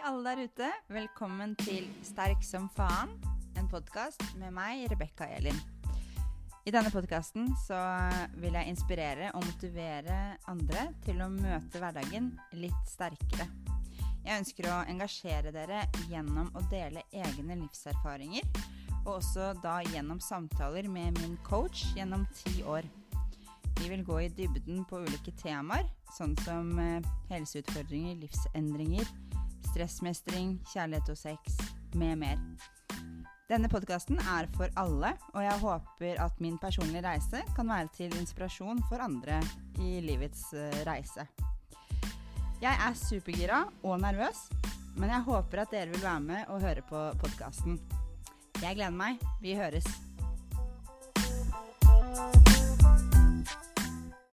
alle der ute, velkommen til Sterk som faen, en podcast med meg, Rebecca Elin. I denne podcasten så vil jeg inspirere og motivere andre til å møte hverdagen litt sterkere. Jeg ønsker å engasjere dere gjennom å dele egne livserfaringer, og også da gjennom samtaler med min coach gjennom 10 år. Vi vil gå i dybden på ulike temaer, sånn som helseutfordringer, livsendringer, stressmestring, kjærlighet og sex, med mer. Denne podcasten er for alle, og jeg håper at min personlige reise kan være til inspirasjon for andre i livets reise. Jeg er supergira og nervøs, men jeg håper at dere vil være med og høre på podcasten. Jeg gleder meg. Vi høres.